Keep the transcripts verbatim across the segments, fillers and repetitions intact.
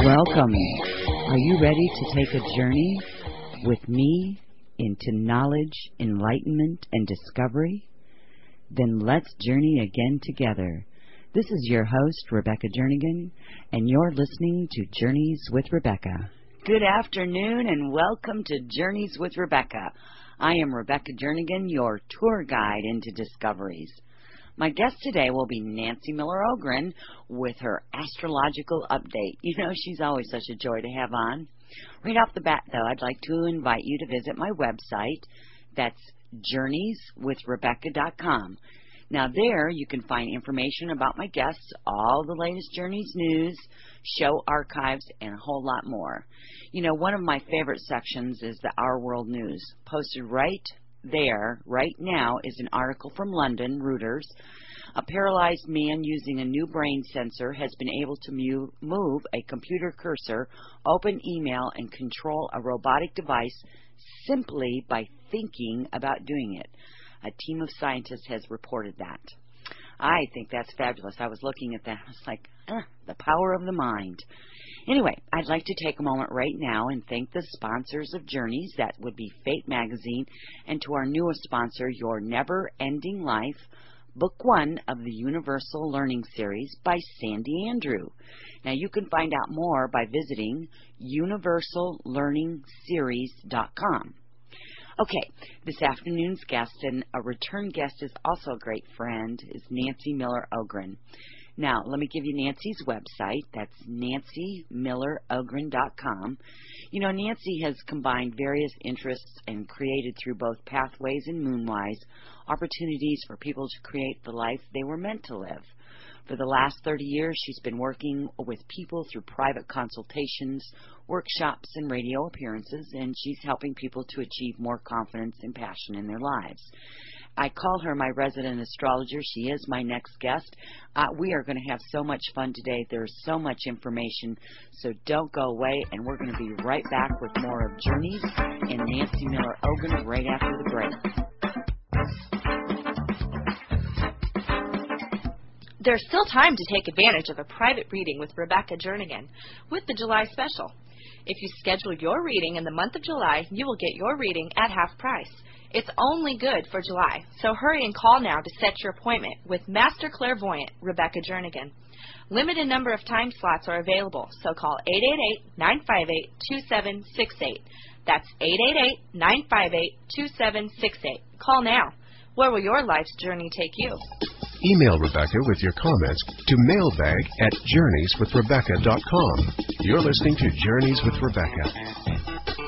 Welcome. Are you ready to take a journey with me into knowledge, enlightenment, and discovery? Then let's journey again together. This is your host, Rebecca Jernigan, and you're listening to Journeys with Rebecca. Good afternoon, and welcome to Journeys with Rebecca. I am Rebecca Jernigan, your tour guide into discoveries. My guest today will be Nancy Miller Ogren with her astrological update. You know, she's always such a joy to have on. Right off the bat, though, I'd like to invite you to visit my website. That's journeys with rebecca dot com. Now, there you can find information about my guests, all the latest Journeys news, show archives, and a whole lot more. You know, one of my favorite sections is the Our World News. Posted right there, right now, is an article from London, Reuters. A paralyzed man using a new brain sensor has been able to mu- move a computer cursor, open email, and control a robotic device simply by thinking about doing it. A team of scientists has reported that. I think that's fabulous. I was looking at that. I was like, ah, the power of the mind. Anyway, I'd like to take a moment right now and thank the sponsors of Journeys. That would be Fate Magazine, and to our newest sponsor, Your Never Ending Life, Book One of the Universal Learning Series by Sandy Andrew. Now, you can find out more by visiting universal learning series dot com. Okay, this afternoon's guest, and a return guest is also a great friend, is Nancy Miller Ogren. Now, let me give you Nancy's website. That's nancy miller ogren dot com. You know, Nancy has combined various interests and created through both Pathways and Moonwise opportunities for people to create the life they were meant to live. For the last thirty years, she's been working with people through private consultations, workshops, and radio appearances, and she's helping people to achieve more confidence and passion in their lives. I call her my resident astrologer. She is my next guest. Uh, we are going to have so much fun today. There's so much information, so don't go away, and we're going to be right back with more of Journeys and Nancy Miller Ogren right after the break. There's still time to take advantage of a private reading with Rebecca Jernigan with the July special. If you schedule your reading in the month of July, you will get your reading at half price. It's only good for July, so hurry and call now to set your appointment with Master Clairvoyant Rebecca Jernigan. Limited number of time slots are available, so call eight eight eight, nine five eight, two seven six eight. That's eight eight eight, nine five eight, two seven six eight. Call now. Where will your life's journey take you? Email Rebecca with your comments to mailbag at journeys with rebecca dot com. You're listening to Journeys with Rebecca.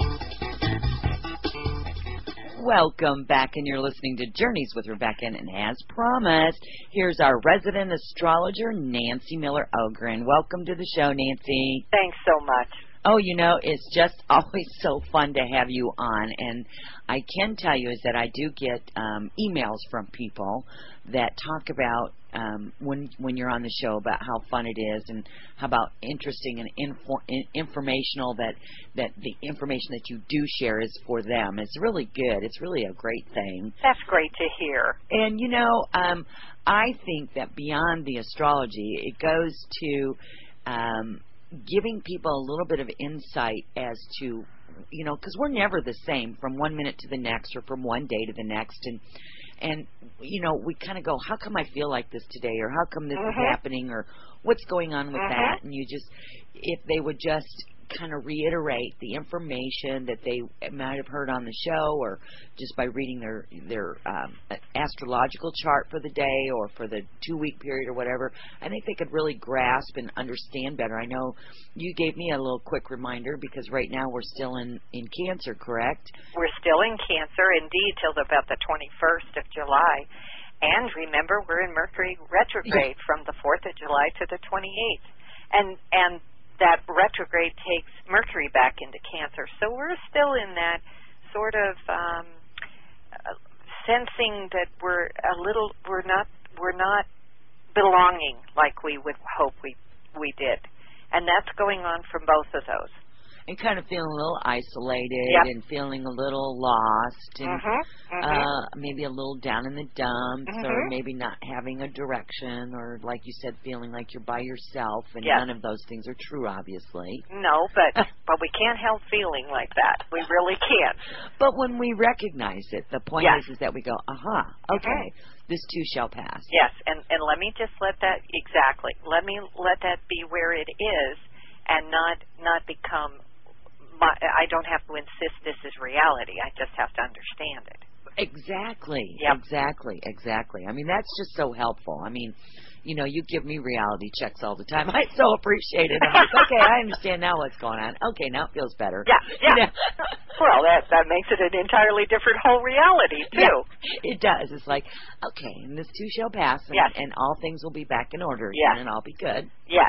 Welcome back, and you're listening to Journeys with Rebecca, and as promised, here's our resident astrologer, Nancy Miller Ogren. Welcome to the show, Nancy. Thanks so much. Oh, you know, it's just always so fun to have you on, and I can tell you is that I do get um, emails from people that talk about um, when when you're on the show about how fun it is and how about interesting and info, informational that that the information that you do share is for them. It's really good. It's really a great thing. That's great to hear. And, you know, um, I think that beyond the astrology, it goes to um, giving people a little bit of insight as to, you know, because we're never the same from one minute to the next or from one day to the next. And, and you know, we kind of go, how come I feel like this today? Or how come this mm-hmm. is happening? Or what's going on with mm-hmm. that? And you just, if they would just kind of reiterate the information that they might have heard on the show, or just by reading their their um, astrological chart for the day or for the two-week period or whatever, I think they could really grasp and understand better. I know you gave me a little quick reminder because right now we're still in, in Cancer, correct? We're still in Cancer, indeed, till about the twenty-first of July. And remember, we're in Mercury retrograde from the fourth of July to the twenty-eighth. And and that retrograde takes Mercury back into Cancer. So we're still in that sort of um, uh, sensing that we're a little, we're not, we're not belonging like we would hope we we did. And that's going on from both of those. and kind of feeling a little isolated Yep. and feeling a little lost and Mm-hmm. Mm-hmm. uh, maybe a little down in the dumps Mm-hmm. or maybe not having a direction or, like you said, feeling like you're by yourself. And Yes. none of those things are true, obviously. No, but but we can't help feeling like that. We really can't. But when we recognize it, the point Yes. is, is that we go, aha, okay, this too shall pass. Yes, and and let me just let that exactly. Let me let that be where it is, and not not become. My, I don't have to insist this is reality. I just have to understand it. Exactly. Yep. Exactly. Exactly. I mean, that's just so helpful. I mean, you know, you give me reality checks all the time. I so appreciate it. I'm like, okay, I understand now what's going on. Okay, now it feels better. Yeah, yeah. You know? Well, that that makes it an entirely different whole reality too. Yeah, it does. It's like, okay, and this too shall pass, and, Yes. and all things will be back in order Yes. again, and I'll be good. Yes.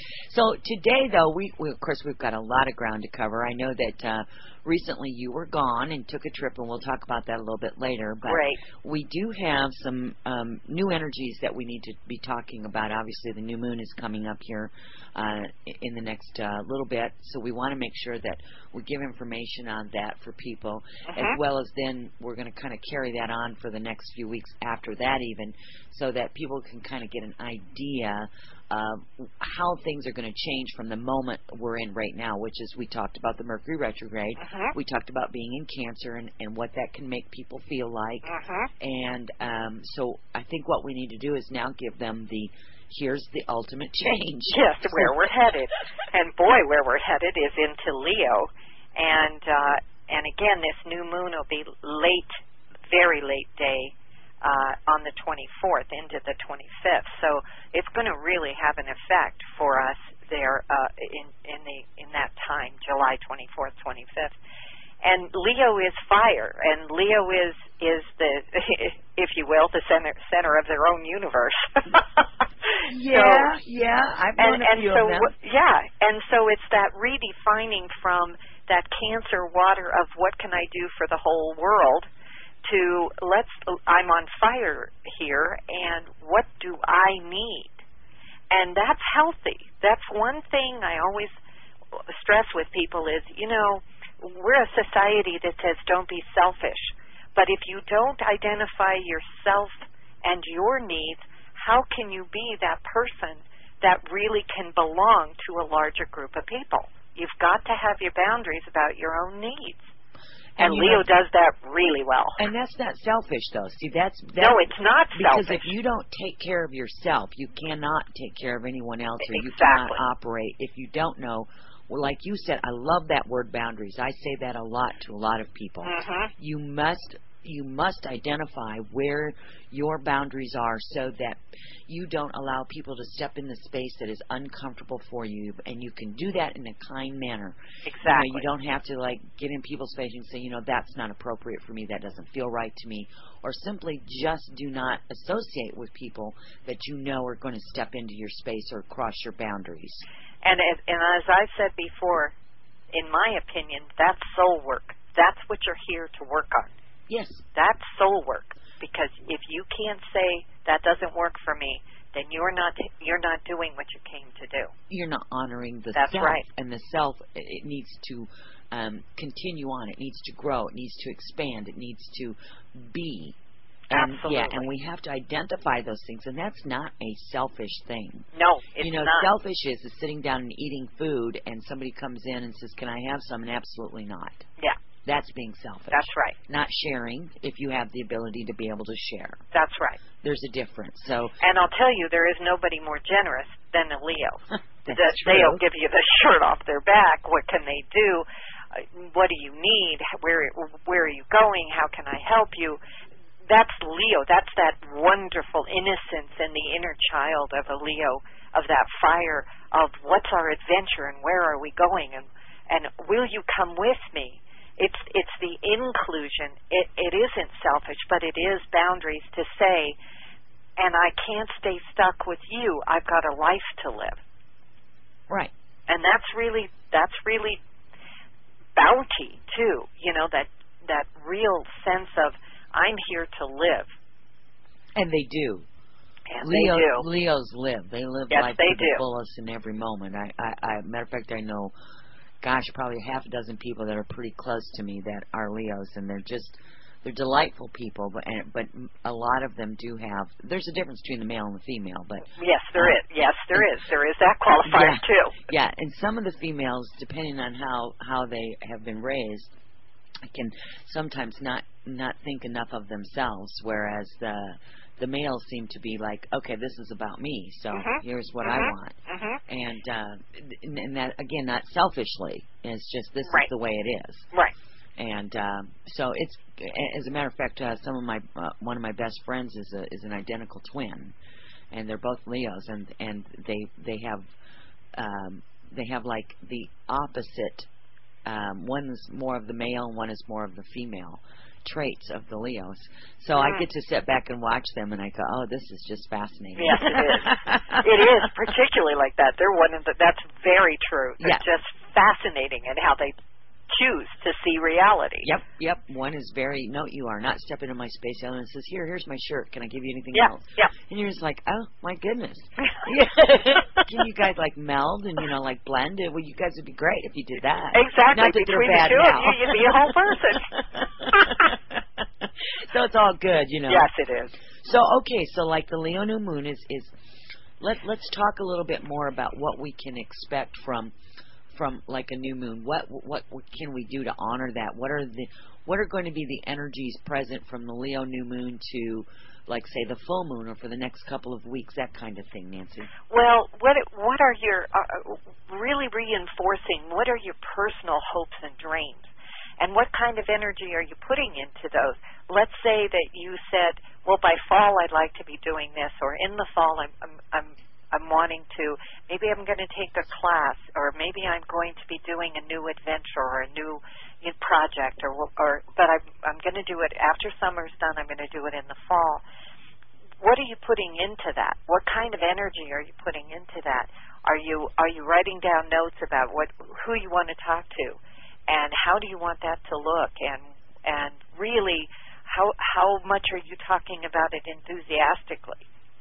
So today, though, we, we of course we've got a lot of ground to cover. I know that uh, recently you were gone and took a trip, and we'll talk about that a little bit later. But Great. we do have some um, new energies that we need to be talking about. Obviously, the new moon is coming up here uh, in the next uh, little bit, so we want to make sure that we give information on that for people, Mhm. as well as then we're going to kind of carry that on for the next few weeks after that, even, so that people can kind of get an idea of how things are going to change from the moment we're in right now, which is we talked about the Mercury retrograde. Mhm. We talked about being in Cancer and, and what that can make people feel like. Mhm. And um, so I think what we need to do is now give them the, here's the ultimate change. Yes, where we're headed. And boy, where we're headed is into Leo. And uh, and again, this new moon will be late, very late day uh, on the twenty-fourth into the twenty-fifth. So it's going to really have an effect for us there uh, in in the in that time, July twenty-fourth, twenty-fifth. And Leo is fire, and Leo is is the, if you will, the center center of their own universe. Yeah, so, yeah, I've and, known a and few so of them. wh- yeah, and so it's that redefining from that Cancer water of what can I do for the whole world to let's I'm on fire here, and what do I need? And that's healthy. That's one thing I always stress with people is, you know, we're a society that says don't be selfish. But if you don't identify yourself and your needs, how can you be that person that really can belong to a larger group of people? You've got to have your boundaries about your own needs. And, And Leo know, does that really well. And that's not selfish, though. See, that's, that's no, it's not because selfish. if you don't take care of yourself, you cannot take care of anyone else, or you Exactly. cannot operate. If you don't know, well, like you said, I love that word boundaries. I say that a lot to a lot of people. Mm-hmm. You must you must identify where your boundaries are so that you don't allow people to step in the space that is uncomfortable for you, and you can do that in a kind manner. Exactly. You know, you don't have to like get in people's face and say, you know, that's not appropriate for me, that doesn't feel right to me, or simply just do not associate with people that you know are going to step into your space or cross your boundaries. And as, and as I said before, in my opinion, that's soul work. That's what you're here to work on. Yes. That's soul work. Because if you can't say that doesn't work for me, then you're not you're not doing what you came to do. You're not honoring the That's self. right. And the self, it needs to um, continue on. It needs to grow. It needs to expand. It needs to be. And, Absolutely. yeah, and we have to identify those things, and that's not a selfish thing. No, it's you know, not. selfish is, is sitting down and eating food, and somebody comes in and says, "Can I have some?" And absolutely not. Yeah. That's being selfish. That's right. Not sharing if you have the ability to be able to share. That's right. There's a difference. So, and I'll tell you, there is nobody more generous than a Leo. That's that true. They'll give you the shirt off their back. What can they do? Uh, what do you need? Where where are you going? How can I help you? That's Leo. That's that wonderful innocence in the inner child of a Leo, of that fire of what's our adventure and where are we going, and and will you come with me? It's it's the inclusion. It it isn't selfish, but it is boundaries to say, and I can't stay stuck with you. I've got a life to live. Right. And that's really that's really bounty too. You know, that that real sense of I'm here to live. And they do. And Leo, they do. Leos live. They live Yes, life they to the do. fullest in every moment. I, I, I, matter of fact, I know gosh, probably half a dozen people that are pretty close to me that are Leos, and they're just they're delightful people. But and, but a lot of them do have. There's a difference between the male and the female, but yes, there uh, is. Yes, there is. There is that qualifier yeah, too. Yeah, and some of the females, depending on how how they have been raised, can sometimes not not think enough of themselves, whereas the the males seem to be like, okay, this is about me, so mm-hmm. here's what mm-hmm. I want, mm-hmm. and uh, and that again, not selfishly, it's just this right. is the way it is, right? And um, so it's, as a matter of fact, uh, some of my uh, one of my best friends is a is an identical twin, and they're both Leos, and and they they have um, they have like the opposite. Um, one is more of the male, and one is more of the female traits of the Leos. So mm. I get to sit back and watch them, and I go, "Oh, this is just fascinating." Yes, it is. It is, particularly like that. They're one of the. That's very true. They're yeah. just fascinating in how they choose to see reality. Yep, yep. One is very, no, you are not stepping in my space. The other one says, here, here's my shirt. Can I give you anything yeah, else? Yeah. And you're just like, oh, my goodness. Can you guys, like, meld and, you know, like, blend it? Well, you guys would be great if you did that. Exactly. Not that Between they're bad the two now. of you, you'd be a whole person. So it's all good, you know. Yes, it is. So, okay, so, like, the Leo new moon is, is let, let's talk a little bit more about what we can expect from from like a new moon. What, what what can we do to honor that? What are the what are going to be the energies present from the Leo new moon to, like, say, the full moon, or for the next couple of weeks, that kind of thing, Nancy? Well, what what are your uh, really reinforcing? What are your personal hopes and dreams, and what kind of energy are you putting into those? Let's say that you said, well, by fall I'd like to be doing this, or in the fall I'm I'm, I'm I'm wanting to, maybe I'm going to take a class, or maybe I'm going to be doing a new adventure or a new, new project, or, or but I'm, I'm going to do it after summer's done. I'm going to do it in the fall. What are you putting into that? What kind of energy are you putting into that? Are you are you writing down notes about what who you want to talk to, and how do you want that to look, and and really how how much are you talking about it enthusiastically?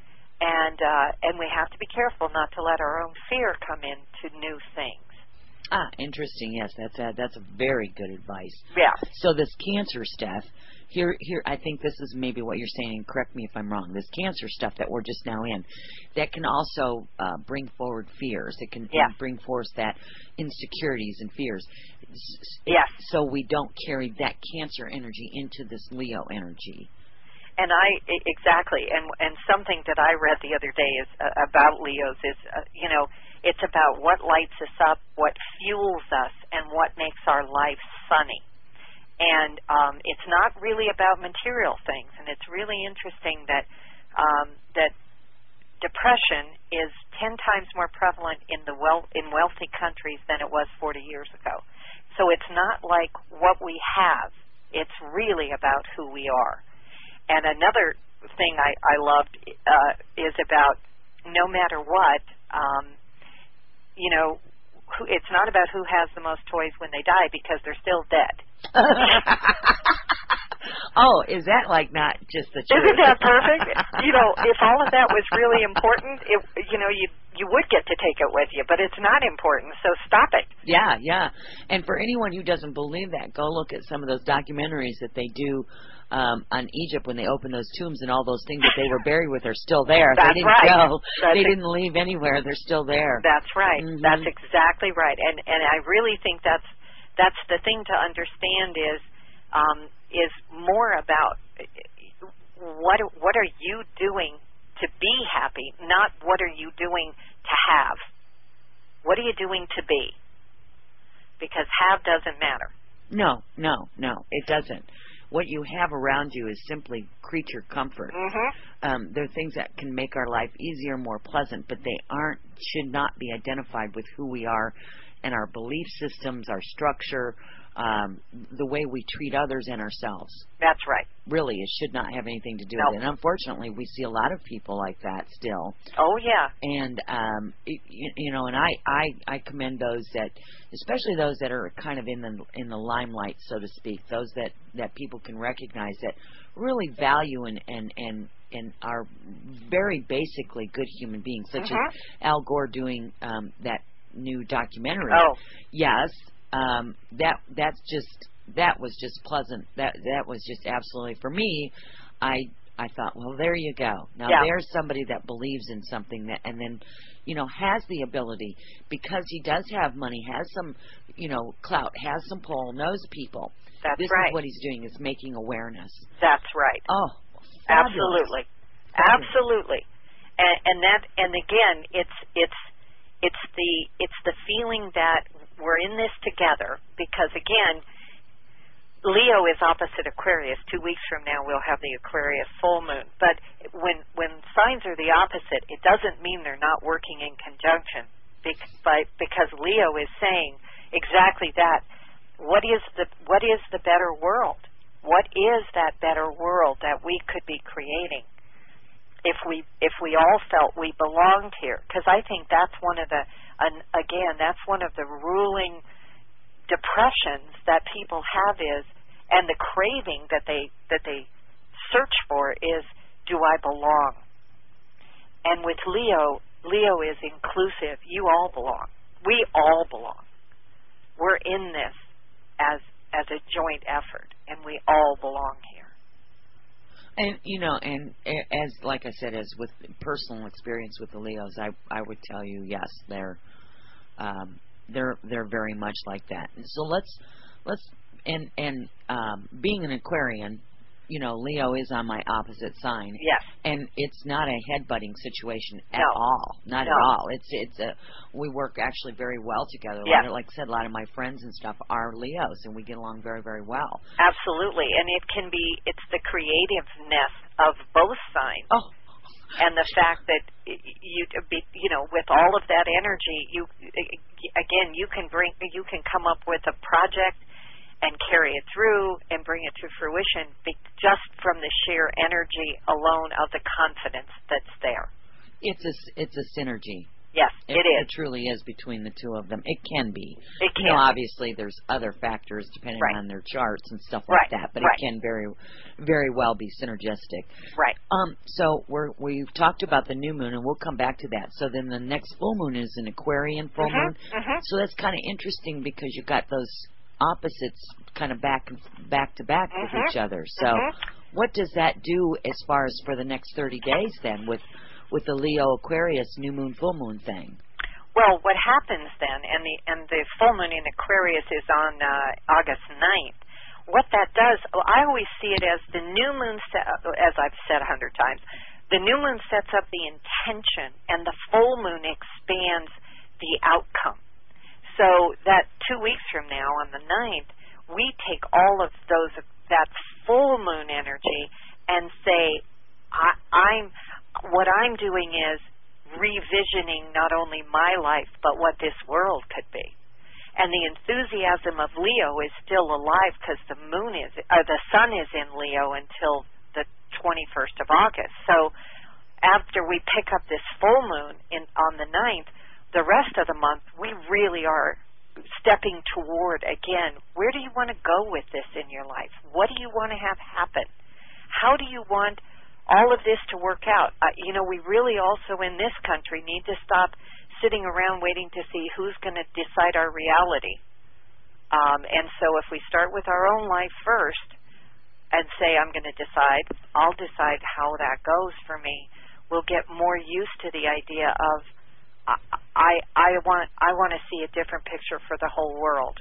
And uh, and we have to be careful not to let our own fear come into new things. Ah, interesting. Yes, that's a, that's a very good advice. Yeah. So this Cancer stuff, here, here, I think this is maybe what you're saying, and correct me if I'm wrong. This Cancer stuff that we're just now in, that can also uh, bring forward fears. It can yeah. bring forth that insecurities and fears. Yes. So we don't carry that Cancer energy into this Leo energy. And I exactly, and and something that I read the other day is uh, about Leos is, uh, you know, it's about what lights us up, what fuels us, and what makes our life sunny. And um, it's not really about material things. And it's really interesting that um, that depression is ten times more prevalent in the well in wealthy countries than it was forty years ago. So it's not like what we have; it's really about who we are. And another thing I, I loved uh, is about no matter what, um, you know, who, it's not about who has the most toys when they die, because they're still dead. Oh, is that like not just the truth? Isn't that perfect? You know, if all of that was really important, it, you know, you you would get to take it with you, but it's not important, so stop it. Yeah, yeah. And for anyone who doesn't believe that, go look at some of those documentaries that they do um, on Egypt when they open those tombs, and all those things that they were buried with are still there. That's they didn't right. go. That's they ex- didn't leave anywhere. They're still there. That's right. Mm-hmm. That's exactly right. And and I really think that's that's the thing to understand is um, is more about what what are you doing to be happy, not what are you doing to have. What are you doing to be? Because have doesn't matter. No, no, no, it doesn't. What you have around you is simply creature comfort. Mm-hmm. Um, they're things that can make our life easier, more pleasant, but they aren't, should not be identified with who we are and our belief systems, our structure, um, the way we treat others and ourselves. That's right. Really, it should not have anything to do nope. with it. And unfortunately, we see a lot of people like that still. Oh, yeah. And, um, it, you, you know, and I, I, I commend those that, especially those that are kind of in the in the limelight, so to speak, those that, that people can recognize that really value and, and, and, and are very basically good human beings, such mm-hmm. as Al Gore doing um, that new documentary. Oh, yes, um, that that's just that was just pleasant. That that was just absolutely for me. I I thought, well, there you go. Now yeah. there's somebody that believes in something that, and then, you know, has the ability because he does have money, has some, you know, clout, has some pull, knows people. That's this right. is what he's doing, is making awareness. That's right. Oh, fabulous. Absolutely, absolutely. And, and that, and again, it's it's it's the it's the feeling that we're in this together. Because again, Leo is opposite Aquarius. Two weeks from now, we'll have the Aquarius full moon. But when when signs are the opposite, it doesn't mean they're not working in conjunction. Because Leo is saying exactly that. What is the what is the better world? What is that better world that we could be creating if we if we all felt we belonged here? Because I think that's one of the uh, again that's one of the ruling depressions that people have is, and the craving that they that they search for is, do I belong? And with Leo, Leo is inclusive. You all belong. We all belong. We're in this as as a joint effort, and we all belong here. And you know, and as like I said, as with personal experience with the Leos, I I would tell you, yes, they're um, they're they're very much like that. And so let's let's and and um, being an Aquarian, you know, Leo is on my opposite sign. Yes. And it's not a headbutting situation at No. all. Not no. at all. It's it's a we work actually very well together. Yes. Like I said, a lot of my friends and stuff are Leos, and we get along very, very well. Absolutely. And it can be, it's the creativeness of both signs. Oh. And the fact that you you know, with all of that energy, you again, you can bring you can come up with a project and carry it through and bring it to fruition just from the sheer energy alone of the confidence that's there. It's a, it's a synergy. Yes, it, it is. It truly is between the two of them. It can be. It can. You know, obviously there's other factors depending right. on their charts and stuff right. like that, but right. it can very, very well be synergistic. Right. Um. So we're we've talked about the new moon, and we'll come back to that. So then the next full moon is an Aquarian full mm-hmm. moon. Mm-hmm. So that's kind of interesting because you've got those opposites kind of back back to back mm-hmm. with each other. So mm-hmm. what does that do as far as for the next thirty days then with with the Leo Aquarius new moon full moon thing? Well, what happens then, and the and the full moon in Aquarius is on uh, August ninth. What that does, I always see it as the new moon, set, as I've said a hundred times, the new moon sets up the intention, and the full moon expands the outcome. So that two weeks from now, on the ninth, we take all of those that full moon energy and say, I, I'm what I'm doing is revisioning not only my life but what this world could be. And the enthusiasm of Leo is still alive because the moon is, or the sun is in Leo until the twenty-first of August. So after we pick up this full moon in on the ninth, the rest of the month we really are stepping toward, again, where do you want to go with this in your life? What do you want to have happen? How do you want all of this to work out? Uh, you know, we really also in this country need to stop sitting around waiting to see who's going to decide our reality. Um, and so if we start with our own life first and say, I'm going to decide, I'll decide how that goes for me, we'll get more used to the idea of I, I, I want I want to see a different picture for the whole world.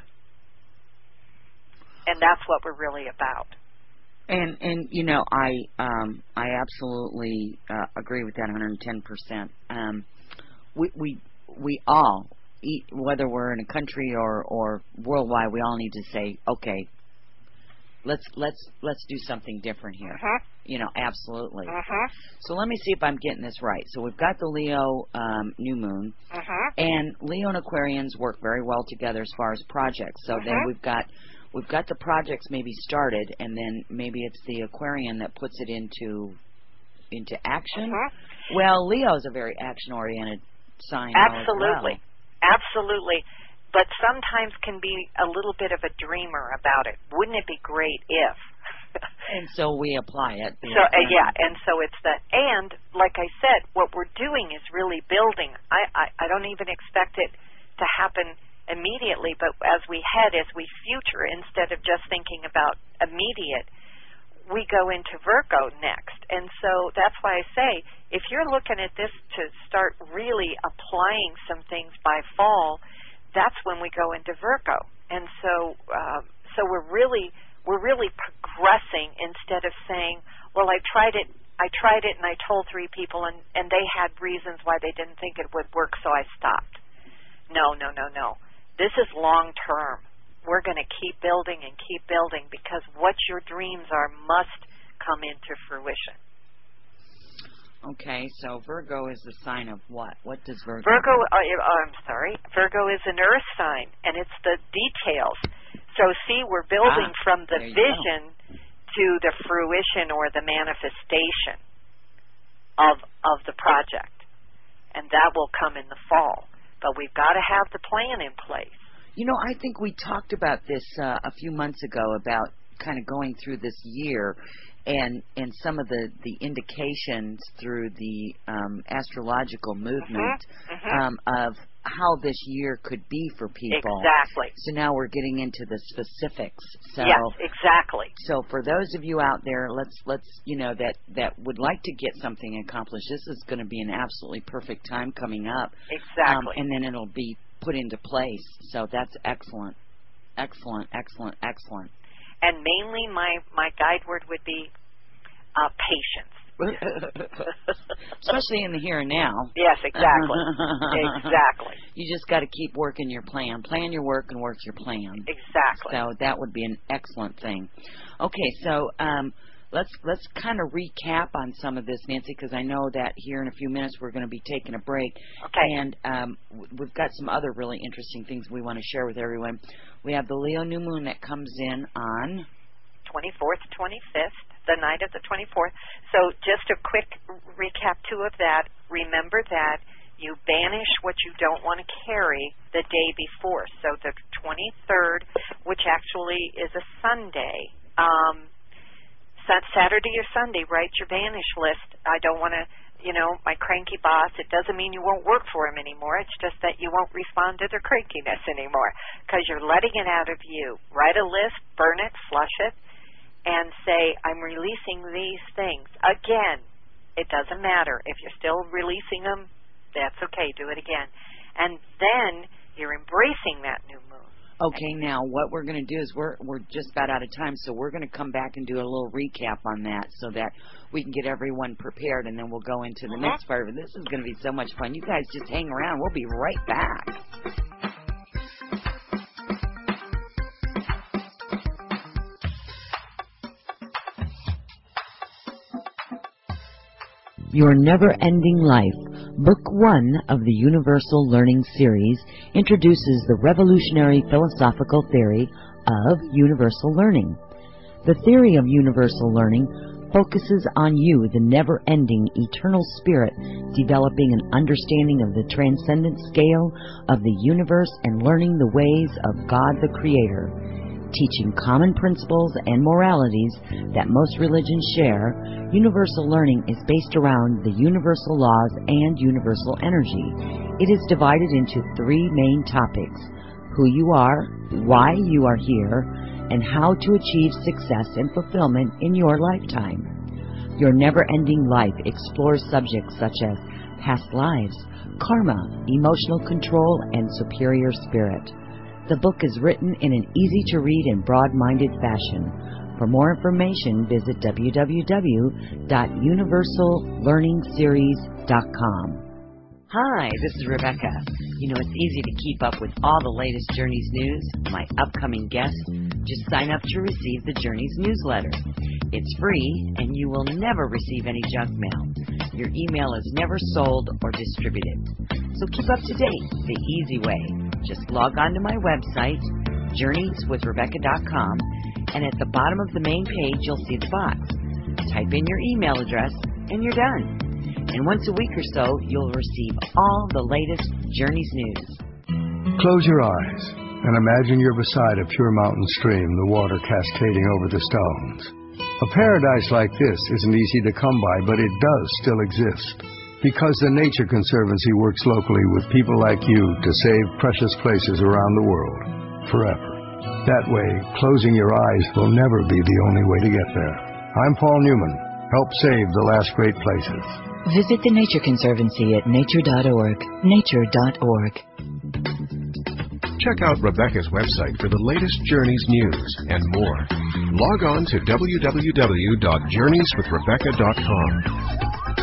And that's what we're really about. And and you know I um I absolutely uh, agree with that one hundred ten percent. Um, we we we all, whether we're in a country or or worldwide, we all need to say, okay, let's let's let's do something different here. Uh-huh. You know, absolutely. Uh-huh. So let me see if I'm getting this right. So we've got the Leo um, new moon, uh-huh. and Leo and Aquarians work very well together as far as projects. So uh-huh. then we've got. We've got the projects maybe started, and then maybe it's the Aquarian that puts it into into action. Uh-huh. Well, Leo's a very action-oriented sign. Absolutely, as well. Absolutely. But sometimes can be a little bit of a dreamer about it. Wouldn't it be great if? And so we apply it. So uh, yeah, and so it's the and like I said, what we're doing is really building. I I, I don't even expect it to happen immediately, but as we head, as we future, instead of just thinking about immediate, we go into Virgo next. And so that's why I say, if you're looking at this to start really applying some things by fall, that's when we go into Virgo. And so um, so we're really we're really progressing instead of saying, well, I tried it I tried it and I told three people and, and they had reasons why they didn't think it would work, so I stopped. No, no, no, no. This is long term. We're going to keep building and keep building, because what your dreams are must come into fruition. Okay, so Virgo is the sign of what? What does Virgo? Virgo, uh, uh, I'm sorry. Virgo is an earth sign, and it's the details. So see, we're building ah, from the vision go. to the fruition or the manifestation of of the project, and that will come in the fall. But we've got to have the plan in place. You know, I think we talked about this uh, a few months ago, about kind of going through this year and and some of the, the indications through the um, astrological movement mm-hmm, mm-hmm. Um, of how this year could be for people. Exactly. So now we're getting into the specifics. So, yes, exactly. So for those of you out there, let's let's you know that, that would like to get something accomplished, this is going to be an absolutely perfect time coming up. Exactly. Um, and then it'll be put into place. So that's excellent. Excellent, excellent, excellent. And mainly my, my guide word would be uh, patience. Especially in the here and now. Yes, exactly. Exactly. You just got to keep working your plan. Plan your work and work your plan. Exactly. So that would be an excellent thing. Okay, so um, let's let's kind of recap on some of this, Nancy, because I know that here in a few minutes we're going to be taking a break. Okay. And um, we've got some other really interesting things we want to share with everyone. We have the Leo new moon that comes in on twenty-fourth, twenty-fifth, the night of the twenty-fourth. So just a quick recap, too, of that. Remember that you banish what you don't want to carry the day before. So the twenty-third, which actually is a Sunday, um, Saturday or Sunday, write your banish list. I don't want to, you know, my cranky boss. It doesn't mean you won't work for him anymore. It's just that you won't respond to their crankiness anymore, because you're letting it out of you. Write a list, burn it, flush it, and say, I'm releasing these things. Again, it doesn't matter. If you're still releasing them, that's okay. Do it again. And then you're embracing that new moon. Okay, now what we're going to do is we're we're just about out of time, so we're going to come back and do a little recap on that so that we can get everyone prepared, and then we'll go into the uh-huh. next part of it. This is going to be so much fun. You guys just hang around. We'll be right back. Your Never-Ending Life, Book One of the Universal Learning Series, introduces the revolutionary philosophical theory of universal learning. The theory of universal learning focuses on you, the never-ending eternal spirit, developing an understanding of the transcendent scale of the universe and learning the ways of God the Creator. Teaching common principles and moralities that most religions share, universal learning is based around the universal laws and universal energy. It is divided into three main topics: who you are, why you are here, and how to achieve success and fulfillment in your lifetime. Your Never-Ending Life explores subjects such as past lives, karma, emotional control, and superior spirit. The book is written in an easy-to-read and broad-minded fashion. For more information, visit w w w dot universal learning series dot com. Hi, this is Rebecca. You know, it's easy to keep up with all the latest Journeys news, my upcoming guests. Just sign up to receive the Journeys newsletter. It's free, and you will never receive any junk mail. Your email is never sold or distributed. So keep up to date the easy way. Just log on to my website, journeys with rebecca dot com, and at the bottom of the main page, you'll see the box. Type in your email address, and you're done. And once a week or so, you'll receive all the latest Journeys news. Close your eyes and imagine you're beside a pure mountain stream, the water cascading over the stones. A paradise like this isn't easy to come by, but it does still exist. Because the Nature Conservancy works locally with people like you to save precious places around the world, forever. That way, closing your eyes will never be the only way to get there. I'm Paul Newman. Help save the last great places. Visit the Nature Conservancy at nature dot org. nature dot org. Check out Rebecca's website for the latest Journeys news and more. Log on to w w w dot journeys with rebecca dot com.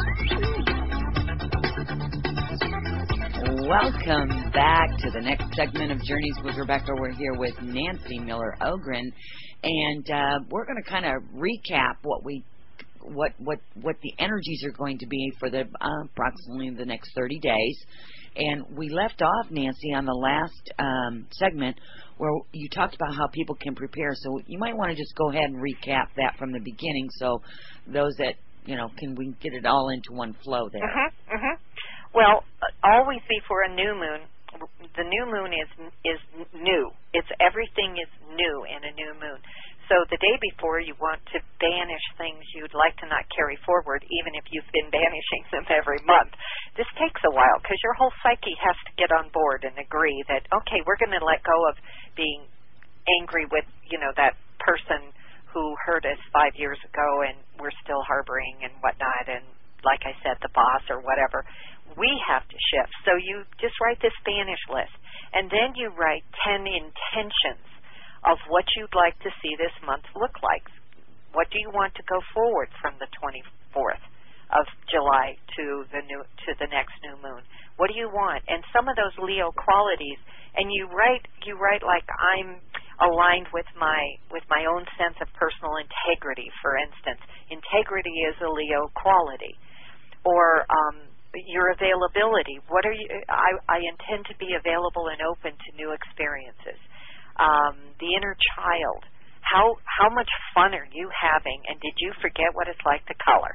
Welcome back to the next segment of Journeys with Rebecca. We're here with Nancy Miller Ogren, and uh, we're going to kind of recap what we, what what what the energies are going to be for the uh, approximately the next thirty days. And we left off, Nancy, on the last um, segment where you talked about how people can prepare. So you might want to just go ahead and recap that from the beginning, so those that you know can we get it all into one flow there. Mm-hmm, mm-hmm. Well, always before a new moon, the new moon is is new. It's everything is new in a new moon. So the day before, you want to banish things you'd like to not carry forward, even if you've been banishing them every month. This takes a while because your whole psyche has to get on board and agree that, okay, we're going to let go of being angry with, you know, that person who hurt us five years ago and we're still harboring and whatnot, and like I said, the boss or whatever. We have to shift. So you just write this banish list, and then you write ten intentions of what you'd like to see this month look like. What do you want to go forward from the twenty-fourth of July to the new to the next new moon? What do you want? And some of those Leo qualities, and you write you write like I'm aligned with my with my own sense of personal integrity. For instance, integrity is a Leo quality, or um, your availability. What are you? I, I intend to be available and open to new experiences. Um, the inner child. How how much fun are you having? And did you forget what it's like to color?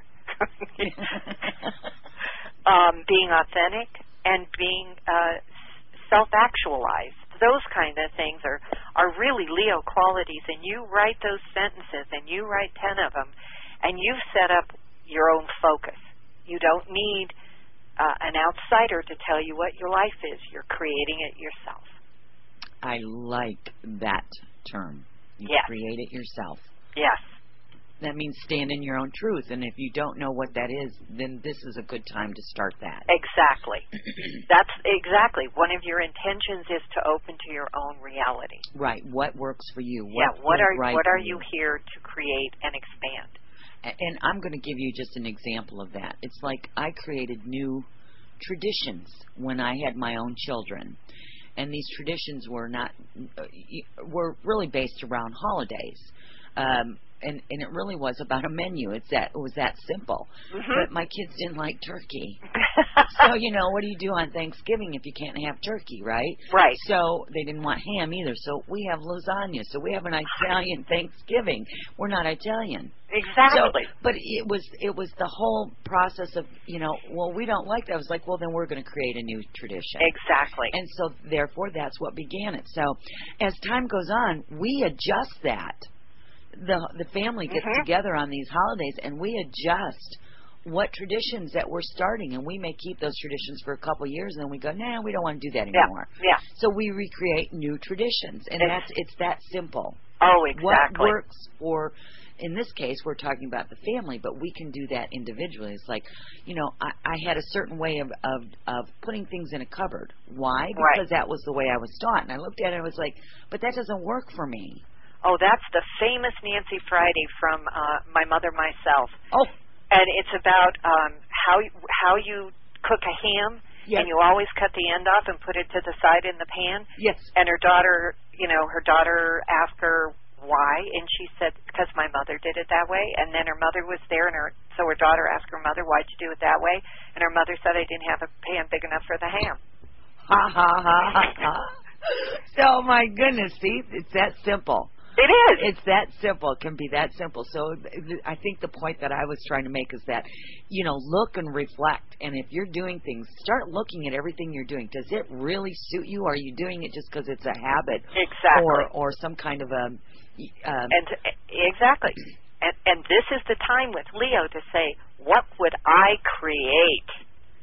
um, being authentic and being uh, self-actualized. Those kind of things are are really Leo qualities. And you write those sentences, and you write ten of them, and you've set up your own focus. You don't need Uh, an outsider to tell you what your life is. You're creating it yourself. I like that term. You yes. create it yourself. Yes. That means stand in your own truth, and if you don't know what that is, then this is a good time to start that. Exactly. That's exactly. One of your intentions is to open to your own reality. Right. What works for you? What yeah. What are right what are you? you here to create and expand? And I'm going to give you just an example of that. It's like I created new traditions when I had my own children. And these traditions were not, were really based around holidays. Um, and, and it really was about a menu. It's that, it was that simple. Mm-hmm. But my kids didn't like turkey. So, you know, what do you do on Thanksgiving if you can't have turkey, right? Right. So they didn't want ham either. So we have lasagna. So we have an Italian Thanksgiving. We're not Italian. Exactly. So, but it was it was the whole process of, you know, well, we don't like that. I was like, well, then we're going to create a new tradition. Exactly. And so, therefore, that's what began it. So as time goes on, we adjust that. The the family gets mm-hmm. together on these holidays, and we adjust what traditions that we're starting, and we may keep those traditions for a couple of years, and then we go, nah, we don't want to do that anymore. Yeah. yeah. So we recreate new traditions, and it's, that's it's that simple. Oh, exactly. What works for, in this case, we're talking about the family, but we can do that individually. It's like, you know, I, I had a certain way of, of, of putting things in a cupboard. Why? Because right. that was the way I was taught, and I looked at it and I was like, but that doesn't work for me. Oh, that's the famous Nancy Friday from uh, My Mother, Myself. Oh. And it's about um, how how you cook a ham, yes. and you always cut the end off and put it to the side in the pan. Yes. And her daughter, you know, her daughter asked her why, and she said, because my mother did it that way. And then her mother was there, and her so her daughter asked her mother, why'd you do it that way? And her mother said, I didn't have a pan big enough for the ham. Ha, ha, ha, ha, ha. So, my goodness, see, it's that simple. It is. It's that simple. It can be that simple. So I think the point that I was trying to make is that, you know, look and reflect. And if you're doing things, start looking at everything you're doing. Does it really suit you? Or are you doing it just because it's a habit? Exactly. Or or some kind of a... Um, and exactly. And, and this is the time with Leo to say, what would I create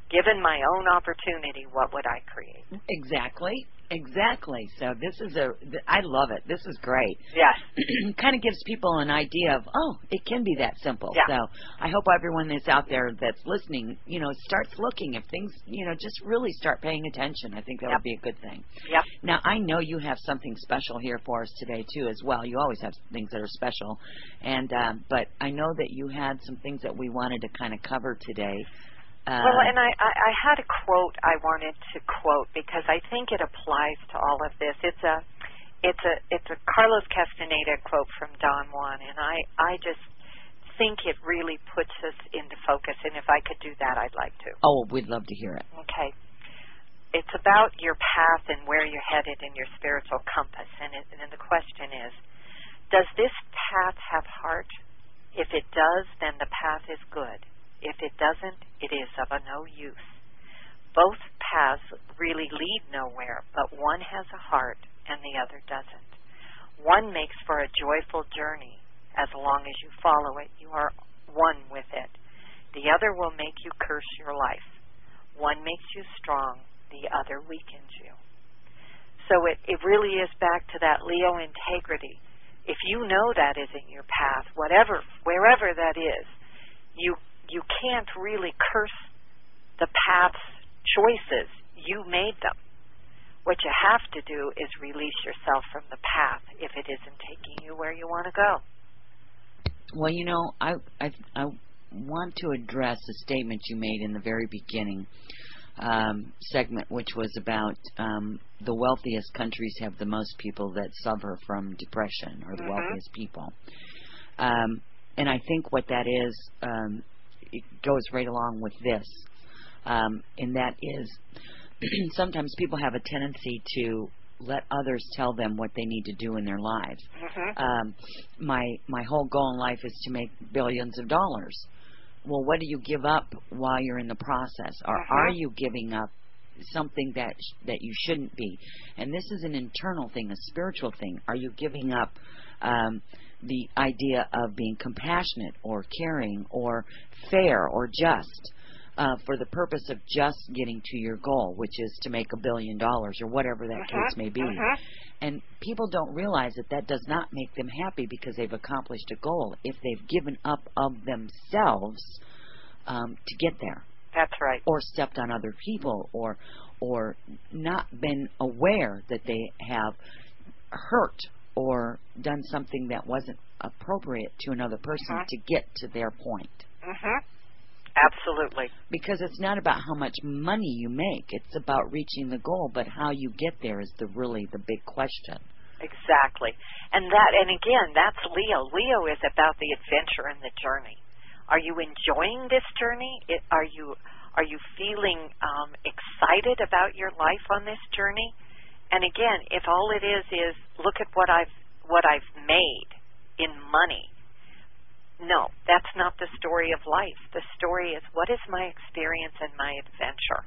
Given my own opportunity, what would I create? Exactly. Exactly. So this is a, I love it. This is great. Yes. Kind of gives people an idea of, oh, it can be that simple. Yeah. So I hope everyone that's out there that's listening, you know, starts looking. If things, you know, just really start paying attention, I think that Yep. would be a good thing. Yep. Now, I know you have something special here for us today, too, as well. You always have things that are special. And, um, but I know that you had some things that we wanted to kind of cover today. Uh, Well, and I, I, I had a quote I wanted to quote because I think it applies to all of this. It's a, it's a, it's a Carlos Castaneda quote from Don Juan, and I, I just think it really puts us into focus. And if I could do that, I'd like to. oh, we'd love to hear it. Okay. It's about your path and where you're headed in your spiritual compass, and, it, and the question is, does this path have heart? If it does, then the path is good. If it doesn't, it is of no use. Both paths really lead nowhere, but one has a heart and the other doesn't. One makes for a joyful journey. As long as you follow it, you are one with it. The other will make you curse your life. One makes you strong, the other weakens you. So it, it really is back to that Leo integrity. If you know that isn't your path, whatever, wherever that is, you You can't really curse the path's choices. You made them. What you have to do is release yourself from the path if it isn't taking you where you want to go. Well, you know, I, I, I want to address a statement you made in the very beginning um, segment, which was about um, the wealthiest countries have the most people that suffer from depression, or the Mm-hmm. wealthiest people. Um, and I think what that is, um, it goes right along with this, um, and that is sometimes people have a tendency to let others tell them what they need to do in their lives. Mm-hmm. Um, my my whole goal in life is to make billions of dollars. Well, what do you give up while you're in the process? Or Mm-hmm. are you giving up something that sh- that you shouldn't be? And this is an internal thing, a spiritual thing. Are you giving up um, the idea of being compassionate or caring or fair or just uh, for the purpose of just getting to your goal, which is to make a billion dollars or whatever that Mm-hmm. case may be? Mm-hmm. And people don't realize that that does not make them happy because they've accomplished a goal if they've given up of themselves um, to get there. That's right. Or stepped on other people, or or not been aware that they have hurt or done something that wasn't appropriate to another person Uh-huh. to get to their point. Mm-hmm. Absolutely. Because it's not about how much money you make. It's about reaching the goal, but how you get there is the really the big question. Exactly. And that, and again, that's Leo. Leo is about the adventure and the journey. Are you enjoying this journey? It, are you are you feeling um, excited about your life on this journey? And again, if all it is is look at what I've what I've made in money. No, that's not the story of life. The story is what is my experience and my adventure.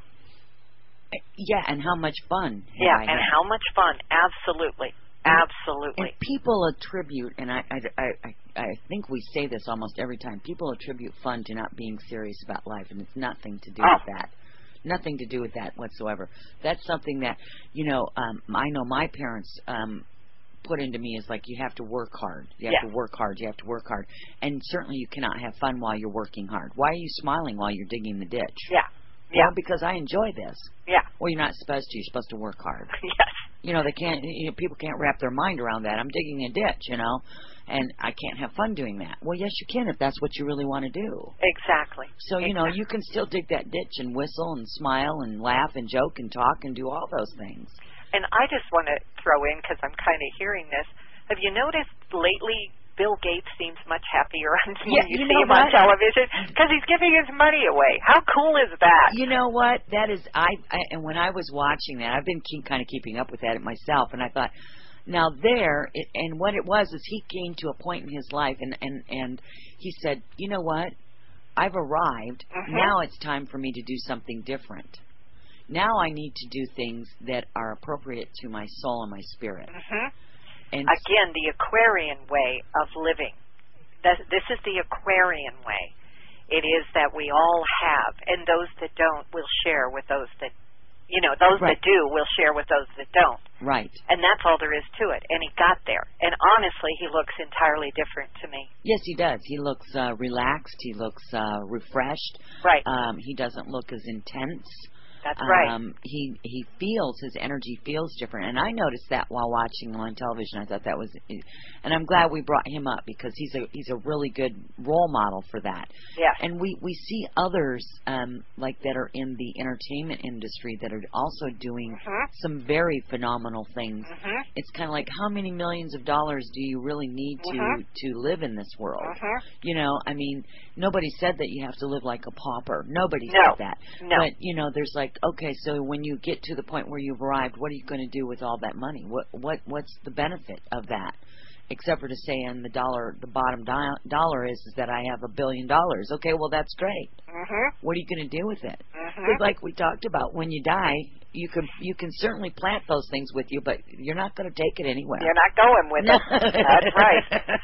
Yeah, and how much fun have Yeah, I and had? how much fun. Absolutely. Absolutely. And people attribute, and I, I, I, I think we say this almost every time, people attribute fun to not being serious about life, and it's nothing to do Oh. with that. Nothing to do with that whatsoever. That's something that, you know, um, I know my parents um, put into me is like you have to work hard. You have Yeah. to work hard. You have to work hard. And certainly you cannot have fun while you're working hard. Why are you smiling while you're digging the ditch? Yeah. Yeah. Well, because I enjoy this. Yeah. Well, you're not supposed to. You're supposed to work hard. Yes. You know, they can't, you know, people can't wrap their mind around that. I'm digging a ditch, you know, and I can't have fun doing that. Well, yes, you can if that's what you really want to do. Exactly. So, you know, Exactly. you can still dig that ditch and whistle and smile and laugh and joke and talk and do all those things. And I just want to throw in, because I'm kind of hearing this, have you noticed lately Bill Gates seems much happier when Yeah, you, you see know him on what? television? Because he's giving his money away. How cool is that? You know what? That is, I, I and when I was watching that, I've been keep, kind of keeping up with that myself, and I thought, now there, it, and what it was is he came to a point in his life, and, and, and he said, you know what? I've arrived. Mhm. Now it's time for me to do something different. Now I need to do things that are appropriate to my soul and my spirit. hmm And Again, the Aquarian way of living. This, this is the Aquarian way. It is that we all have, and those that don't will share with those that, you know, those right. that do will share with those that don't. Right. And that's all there is to it. And he got there. And honestly, he looks entirely different to me. Yes, he does. He looks uh, relaxed. He looks uh, refreshed. Right. Um, he doesn't look as intense. That's right. Um, he he feels, his energy feels different, and I noticed that while watching him on television. I thought that was, and I'm glad we brought him up because he's a he's a really good role model for that. Yes. And we we see others um, like that are in the entertainment industry that are also doing mm-hmm. some very phenomenal things. Mm-hmm. It's kind of like, how many millions of dollars do you really need to mm-hmm. to live in this world? Mm-hmm. You know, I mean, nobody said that you have to live like a pauper. Nobody no. said that. No. But you know, there's like, okay, so when you get to the point where you've arrived, what are you going to do with all that money? What what what's the benefit of that? Except for to say, and the dollar, the bottom di- dollar is, is that I have a billion dollars. Okay, well that's great. Mm-hmm. What are you going to do with it? Mm-hmm. Because like we talked about, when you die, you can you can certainly plant those things with you, but you're not going to take it anywhere. You're not going with it. That's right.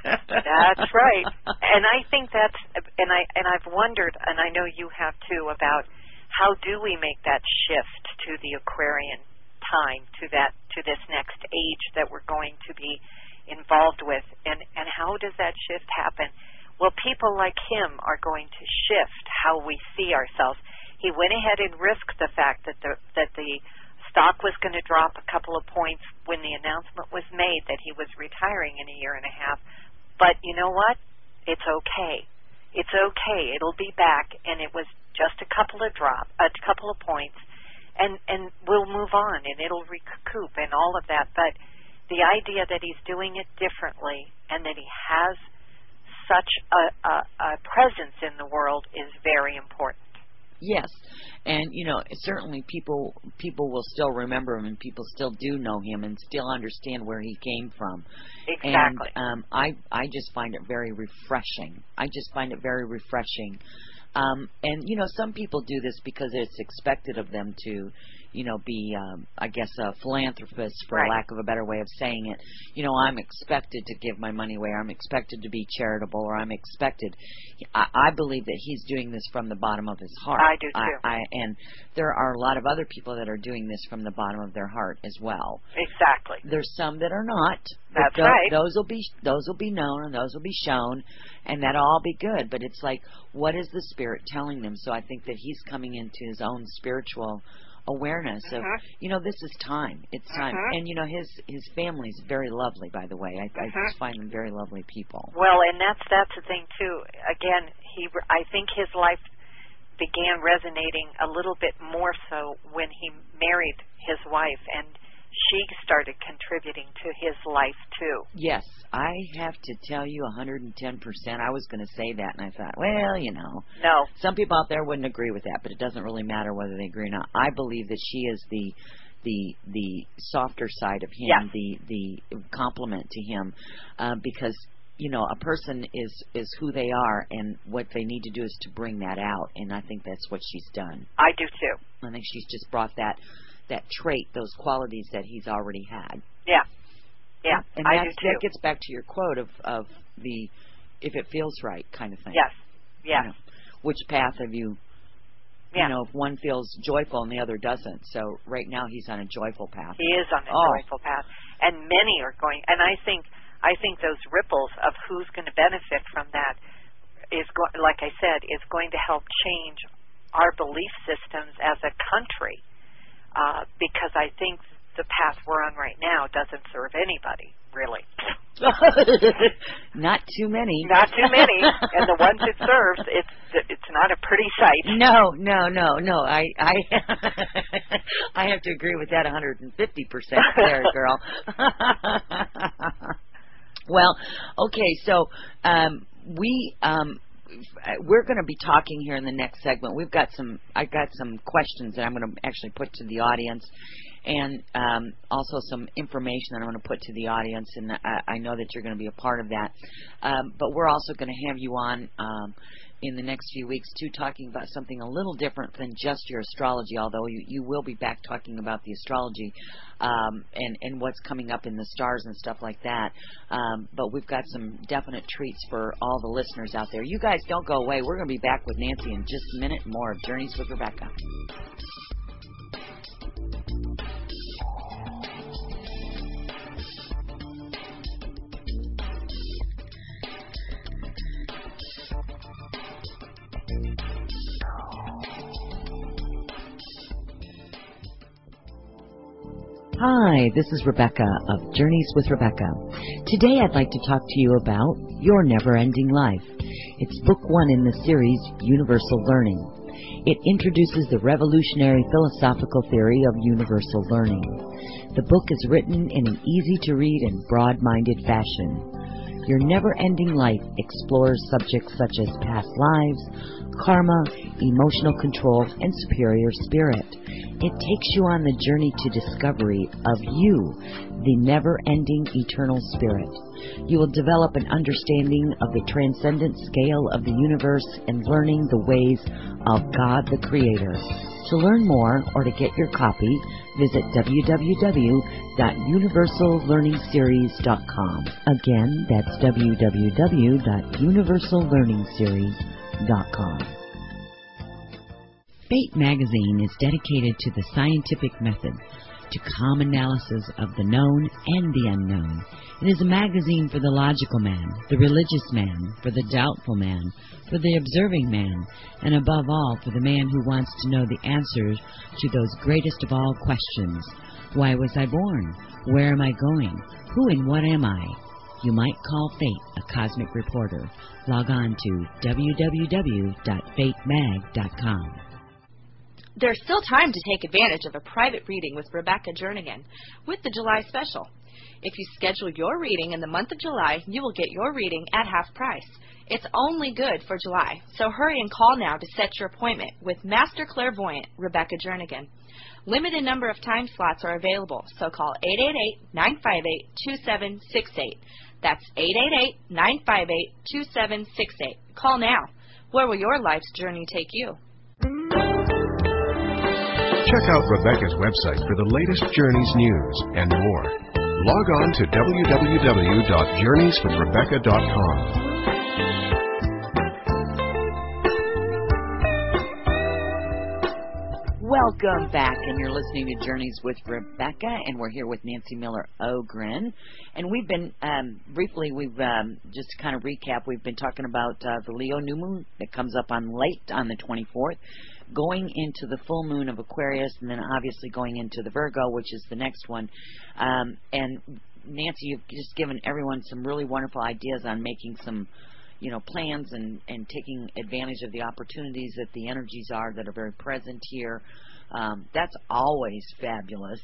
That's right. And I think that's, and I and I've wondered, and I know you have too, about how do we make that shift to the Aquarian time, to that to this next age that we're going to be involved with, and and how does that shift happen? Well, people like him are going to shift how we see ourselves. He went ahead and risked the fact that the that the stock was going to drop a couple of points when the announcement was made that he was retiring in a year and a half. But you know what? It's okay. It's okay. It'll be back, and it was just a couple of drop, a couple of points, and and we'll move on, and it'll recoup and all of that. But the idea that he's doing it differently and that he has such a, a, a presence in the world is very important. Yes, and you know, certainly people people will still remember him, and people still do know him, and still understand where he came from. Exactly. And um, I I just find it very refreshing. I just find it very refreshing. Um, and you know, some people do this because it's expected of them to, you know, be, um, I guess, a philanthropist, for right. lack of a better way of saying it. You know, I'm expected to give my money away, or I'm expected to be charitable, or I'm expected. I, I believe that he's doing this from the bottom of his heart. I do too. I, I, and there are a lot of other people that are doing this from the bottom of their heart as well. Exactly. There's some that are not. That's th- right. Those will be those will be known, and those will be shown, and that'll all be good. But it's like, what is the Spirit telling them? So I think that he's coming into his own spiritual awareness of, uh-huh. you know, this is time. It's time. Uh-huh. And, you know, his his family's very lovely, by the way. I, uh-huh. I just find them very lovely people. Well, and that's that's the thing, too. Again, he I think his life began resonating a little bit more so when he married his wife, and she started contributing to his life, too. Yes, I have to tell you one hundred ten percent. I was going to say that, and I thought, well, you know. No. Some people out there wouldn't agree with that, but it doesn't really matter whether they agree or not. I believe that she is the the the softer side of him, yes. the the complement to him, uh, because, you know, a person is, is who they are, and what they need to do is to bring that out, and I think that's what she's done. I do, too. I think she's just brought that that trait, those qualities that he's already had. Yeah. Yeah, and I that, do too. that gets back to your quote of, of the if it feels right kind of thing. Yes, yes. You know, which path have you, yeah. you know, if one feels joyful and the other doesn't. So right now he's on a joyful path. He is on a oh. joyful path. And many are going, and I think I think those ripples of who's going to benefit from that is, go, like I said, is going to help change our belief systems as a country, uh, because I think the path we're on right now doesn't serve anybody, really. Not too many. Not too many. And the ones it serves, it's it's not a pretty sight. No, no, no, no. I I, I have to agree with that one hundred fifty percent there, girl. Well, okay, so um, we... Um, we're going to be talking here in the next segment. We've got some, I've got some questions that I'm going to actually put to the audience, and um, also some information that I'm going to put to the audience, and I, I know that you're going to be a part of that. Um, but we're also going to have you on um, in the next few weeks, too, talking about something a little different than just your astrology, although you, you will be back talking about the astrology um, and, and what's coming up in the stars and stuff like that. Um, but we've got some definite treats for all the listeners out there. You guys don't go away. We're going to be back with Nancy in just a minute. More of Journeys with Rebecca. Hi, this is Rebecca of Journeys with Rebecca. Today I'd like to talk to you about Your Never-Ending Life. It's book one in the series, Universal Learning. It introduces the revolutionary philosophical theory of universal learning. The book is written in an easy-to-read and broad-minded fashion. Your Never-Ending Life explores subjects such as past lives, karma, emotional control, and superior spirit. It takes you on the journey to discovery of you, the never-ending eternal spirit. You will develop an understanding of the transcendent scale of the universe and learning the ways of God the Creator. To learn more or to get your copy, visit w w w dot universal learning series dot com. Again, that's w w w dot universal learning series dot com. Fate magazine is dedicated to the scientific method, to calm analysis of the known and the unknown. It is a magazine for the logical man, the religious man, for the doubtful man, for the observing man, and above all, for the man who wants to know the answers to those greatest of all questions. Why was I born? Where am I going? Who and what am I? You might call Fate a cosmic reporter. Log on to w w w dot fate mag dot com. There's still time to take advantage of a private reading with Rebecca Jernigan with the July special. If you schedule your reading in the month of July, you will get your reading at half price. It's only good for July, so hurry and call now to set your appointment with Master Clairvoyant Rebecca Jernigan. Limited number of time slots are available, so call eight eight eight, nine five eight, two seven six eight. That's eight eight eight, nine five eight, two seven six eight. Call now. Where will your life's journey take you? Check out Rebecca's website for the latest Journeys news and more. Log on to w w w dot journeys with rebecca dot com. Welcome back, and you're listening to Journeys with Rebecca, and we're here with Nancy Miller Ogren. And we've been, um, briefly, we've um, just to kind of recap, we've been talking about uh, the Leo new moon that comes up on late on the twenty-fourth, going into the full moon of Aquarius, and then obviously going into the Virgo, which is the next one. Um, and Nancy, you've just given everyone some really wonderful ideas on making some, you know, plans and, and taking advantage of the opportunities that the energies are that are very present here. Um, that's always fabulous.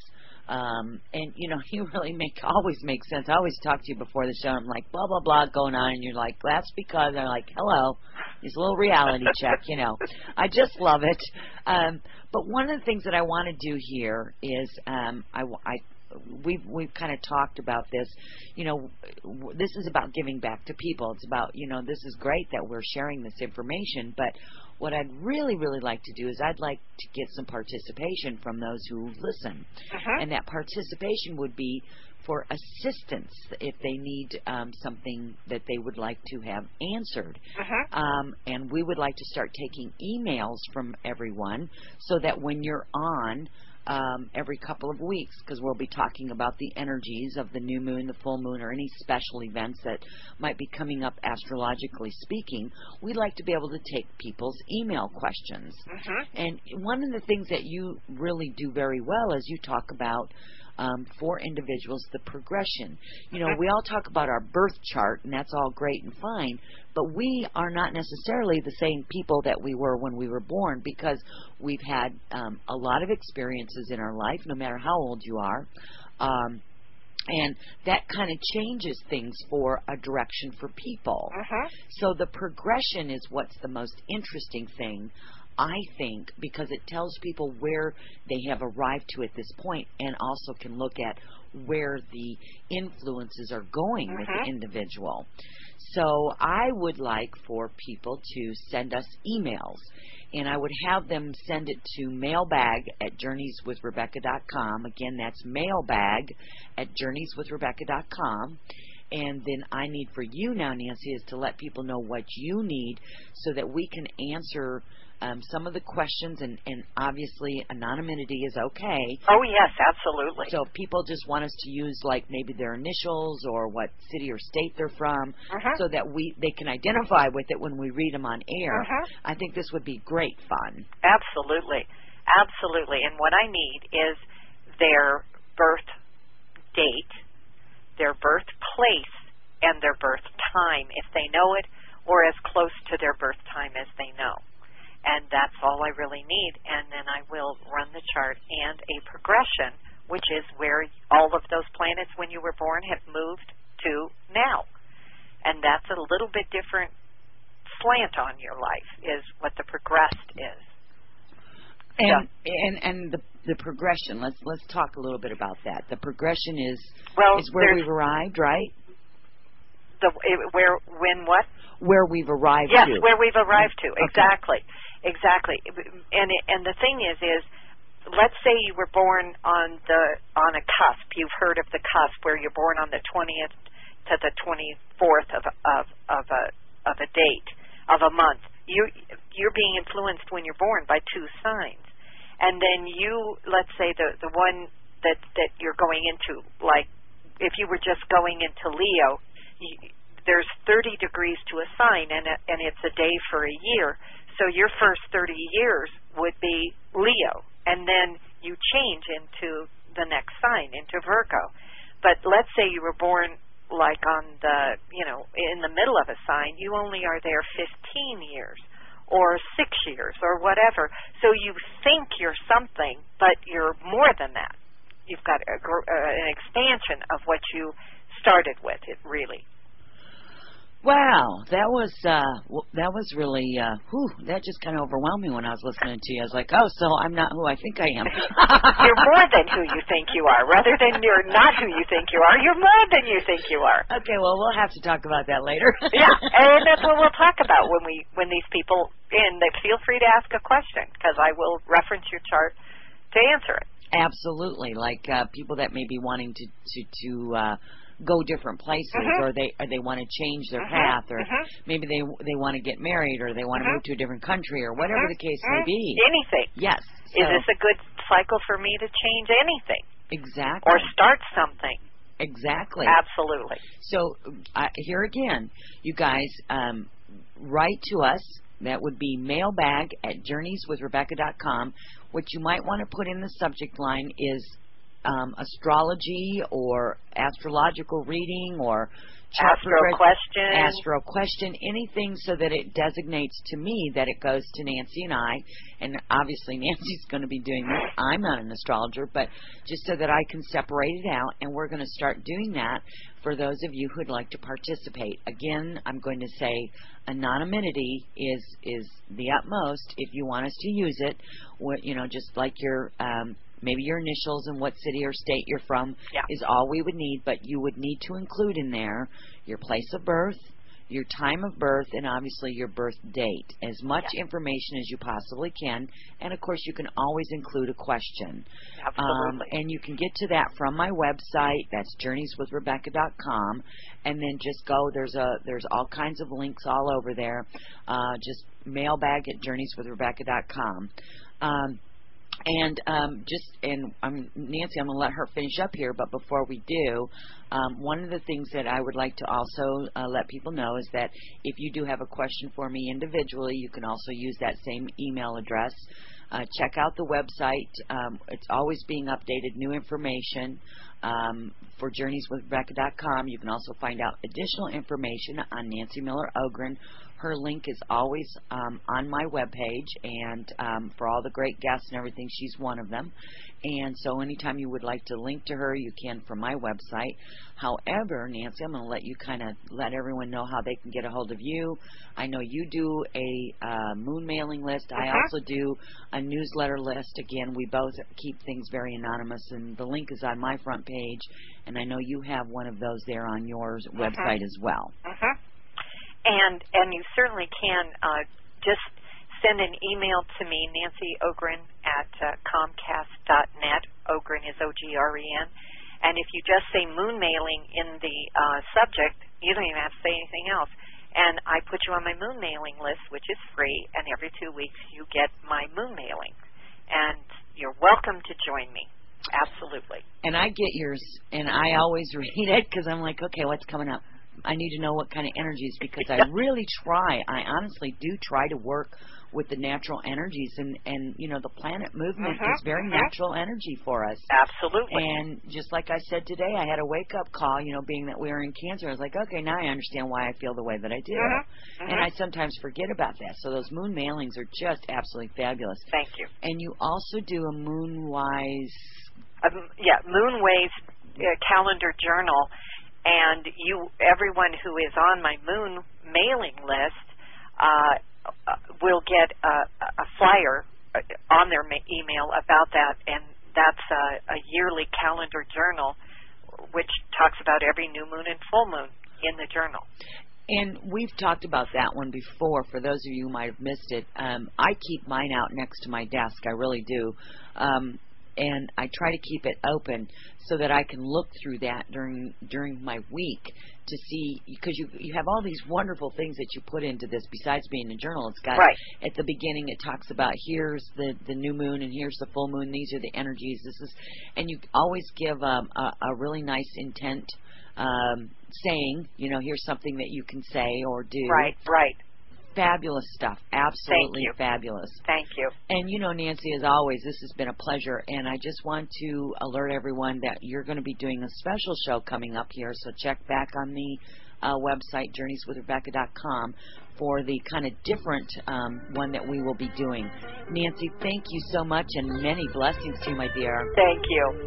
Um, and, you know, you really make always make sense. I always talk to you before the show. I'm like, blah, blah, blah, going on. And you're like, that's because I'm like, hello. It's a little reality check, you know. I just love it. Um, but one of the things that I want to do here is um, I, I We've we've kind of talked about this. You know, this is about giving back to people. It's about, you know, this is great that we're sharing this information, but what I'd really, really like to do is I'd like to get some participation from those who listen. Uh-huh. And that participation would be for assistance if they need um, something that they would like to have answered. Uh-huh. Um, and we would like to start taking emails from everyone so that when you're on, Um, every couple of weeks, because we'll be talking about the energies of the new moon, the full moon, or any special events that might be coming up astrologically speaking. We'd like to be able to take people's email questions. Uh-huh. And one of the things that you really do very well is you talk about Um, for individuals, the progression. You know, we all talk about our birth chart, and that's all great and fine, but we are not necessarily the same people that we were when we were born, because we've had um, a lot of experiences in our life, no matter how old you are, um, and that kind of changes things for a direction for people. Uh-huh. So the progression is what's the most interesting thing I think, because it tells people where they have arrived to at this point, and also can look at where the influences are going Mm-hmm. with the individual. So I would like for people to send us emails, and I would have them send it to mailbag at journeys with rebecca dot com. Again, that's mailbag at journeys with rebecca dot com. And then I need for you now, Nancy, is to let people know what you need so that we can answer um, some of the questions, and, and obviously anonymity is okay. Oh, yes, absolutely. So if people just want us to use like maybe their initials or what city or state they're from, Mm-hmm. so that we they can identify with it when we read them on air, Mm-hmm. I think this would be great fun. Absolutely. Absolutely. And what I need is their birth date, their birthplace, and their birth time, if they know it, or as close to their birth time as they know. And that's all I really need. And then I will run the chart and a progression, which is where all of those planets when you were born have moved to now. And that's a little bit different slant on your life, is what the progressed is. And and and the the progression. Let's let's talk a little bit about that. The progression is Well, is where there's we've arrived, right? the where when what? Where we've arrived Yes, to. where we've arrived to. Okay. Exactly, exactly. And it, and the thing is, is let's say you were born on the on a cusp. You've heard of the cusp, where you're born on the twentieth to the twenty-fourth of of of a of a date of a month. You you're being influenced when you're born by two signs, and then you let's say the the one that that you're going into, like if you were just going into Leo. You, there's thirty degrees to a sign, and a, and it's a day for a year. So your first thirty years would be Leo, and then you change into the next sign, into Virgo. But let's say you were born like on the, you know, in the middle of a sign, you only are there fifteen years or six years or whatever. So you think you're something, but you're more than that. You've got a, uh, an expansion of what you started with, it really. Wow, that was uh, w- that was really uh, whew, that just kind of overwhelmed me when I was listening to you. I was like, oh, so I'm not who I think I am. You're more than who you think you are. Rather than you're not who you think you are, you're more than you think you are. Okay, well, we'll have to talk about that later. Yeah, and that's what we'll talk about when we when these people in. They feel free to ask a question, because I will reference your chart to answer it. Absolutely, like uh, people that may be wanting to to to. Uh, go different places, mm-hmm. or they or they want to change their mm-hmm. path, or mm-hmm. maybe they they want to get married, or they want mm-hmm. to move to a different country, or whatever mm-hmm. the case mm-hmm. may be. Anything. Yes. Is so, this a good cycle for me to change anything? Exactly. Or start something? Exactly. Absolutely. So uh, here again, you guys um, write to us. That would be mailbag at journeys with rebecca dot com. What you might want to put in the subject line is Um, astrology or astrological reading or chart astro progress- question, astro question, anything so that it designates to me that it goes to Nancy and I. And obviously Nancy's going to be doing this. I'm not an astrologer, but just so that I can separate it out, and we're going to start doing that for those of you who'd like to participate. Again, I'm going to say anonymity is is the utmost if you want us to use it. You know, just like your um, maybe your initials and what city or state you're from yeah. is all we would need, but you would need to include in there your place of birth, your time of birth, and obviously your birth date. As much yeah. information as you possibly can, and of course you can always include a question. Absolutely. Um, and you can get to that from my website. That's journeys with rebecca dot com, and then just go. There's a there's all kinds of links all over there. Uh, just mailbag at journeys with rebecca dot com. Um, And um, just and um, Nancy, I'm going to let her finish up here. But before we do, um, one of the things that I would like to also uh, let people know is that if you do have a question for me individually, you can also use that same email address. Uh, check out the website. Um, it's always being updated, new information um, for journeys with rebecca dot com. You can also find out additional information on Nancy Miller Ogren, Her link is always um, on my webpage, and um, for all the great guests and everything, she's one of them. And so anytime you would like to link to her, you can from my website. However, Nancy, I'm going to let you kind of let everyone know how they can get a hold of you. I know you do a uh, moon mailing list. I Uh-huh. also do a newsletter list. Again, we both keep things very anonymous, and the link is on my front page, and I know you have one of those there on your Uh-huh. website as well. Uh-huh. And and you certainly can uh, just send an email to me, Nancy Ogren at uh, comcast dot net. Ogren is O G R E N. And if you just say moon mailing in the uh, subject, you don't even have to say anything else. And I put you on my moon mailing list, which is free, and every two weeks you get my moon mailing. And you're welcome to join me. Absolutely. And I get yours, and I always read it because I'm like, okay, what's coming up? I need to know what kind of energies, because I really try, I honestly do try to work with the natural energies, and, and you know, the planet movement Uh-huh, is very uh-huh. natural energy for us. Absolutely. And just like I said today, I had a wake-up call, you know, being that we were in Cancer. I was like, okay, now I understand why I feel the way that I do. Uh-huh, uh-huh. And I sometimes forget about that. So those moon mailings are just absolutely fabulous. Thank you. And you also do a Moonwise... Um, yeah, Moonway's uh, calendar journal, and you, everyone who is on my moon mailing list uh, uh, will get a, a flyer on their ma- email about that, and that's a, a yearly calendar journal which talks about every new moon and full moon in the journal. And we've talked about that one before. For those of you who might have missed it, um, I keep mine out next to my desk. I really do. Um, and I try to keep it open so that I can look through that during during my week to see, because you you have all these wonderful things that you put into this besides being a journal. It's got, right. At the beginning it talks about here's the, the new moon and here's the full moon. These are the energies. This is, and you always give um, a, a really nice intent um, saying, you know, here's something that you can say or do. Right, right. Fabulous stuff. Absolutely Thank you. fabulous. Thank you. And, you know, Nancy, as always, this has been a pleasure. And I just want to alert everyone that you're going to be doing a special show coming up here. So check back on the uh, website, journeys with rebecca dot com, for the kind of different um, one that we will be doing. Nancy, thank you so much, and many blessings to you, my dear. Thank you.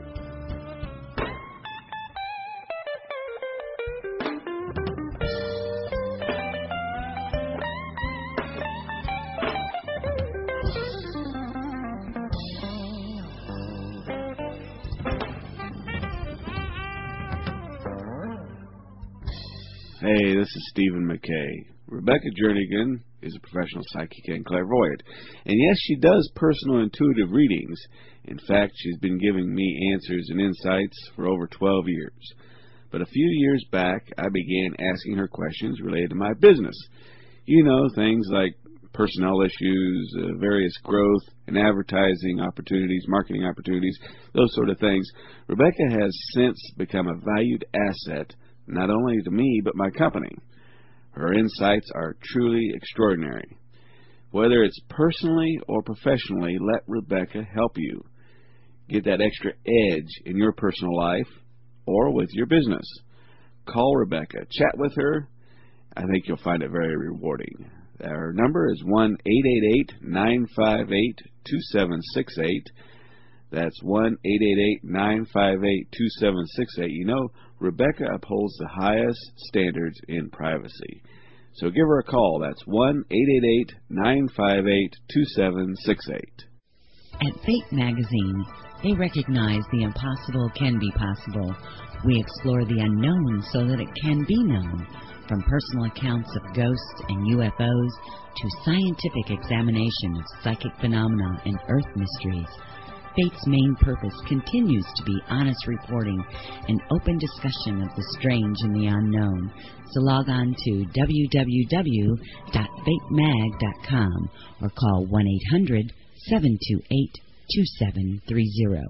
Hey, this is Stephen McKay. Rebecca Jernigan is a professional psychic and clairvoyant. And yes, she does personal intuitive readings. In fact, she's been giving me answers and insights for over twelve years. But a few years back, I began asking her questions related to my business. You know, things like personnel issues, uh, various growth and advertising opportunities, marketing opportunities, those sort of things. Rebecca has since become a valued asset, not only to me, but my company. Her insights are truly extraordinary. Whether it's personally or professionally, let Rebecca help you get that extra edge in your personal life or with your business. Call Rebecca. Chat with her. I think you'll find it very rewarding. Our number is one eight eight eight, nine five eight, two seven six eight. That's one eight eight eight, nine five eight, two seven six eight. You know, Rebecca upholds the highest standards in privacy. So give her a call. That's one eight eight eight, nine five eight, two seven six eight. At Fate Magazine, they recognize the impossible can be possible. We explore the unknown so that it can be known. From personal accounts of ghosts and U F Os to scientific examination of psychic phenomena and earth mysteries, Fate's main purpose continues to be honest reporting and open discussion of the strange and the unknown. So log on to w w w dot fate mag dot com or call one eight hundred, seven two eight, two seven three zero.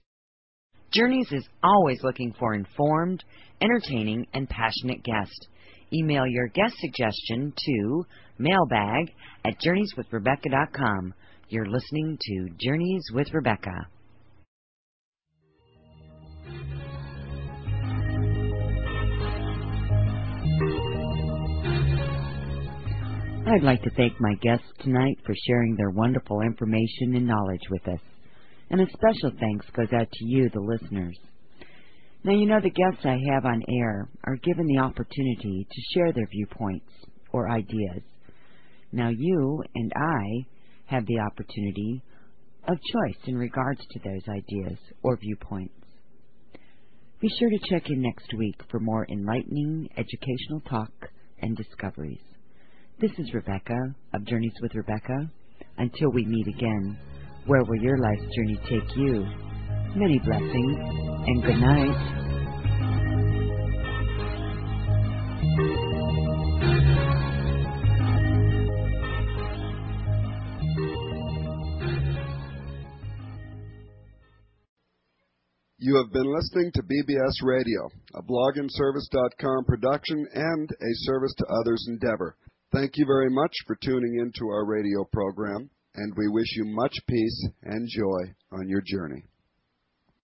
Journeys is always looking for informed, entertaining, and passionate guests. Email your guest suggestion to mailbag at journeys with rebecca dot com. You're listening to Journeys with Rebecca. I'd like to thank my guests tonight for sharing their wonderful information and knowledge with us. And a special thanks goes out to you, the listeners. Now, you know, the guests I have on air are given the opportunity to share their viewpoints or ideas. Now, you and I have the opportunity of choice in regards to those ideas or viewpoints. Be sure to check in next week for more enlightening educational talk and discoveries. This is Rebecca of Journeys with Rebecca. Until we meet again, where will your life's journey take you? Many blessings and good night. You have been listening to B B S Radio, a blog and service dot com production and a service to others endeavor. Thank you very much for tuning into our radio program, and we wish you much peace and joy on your journey.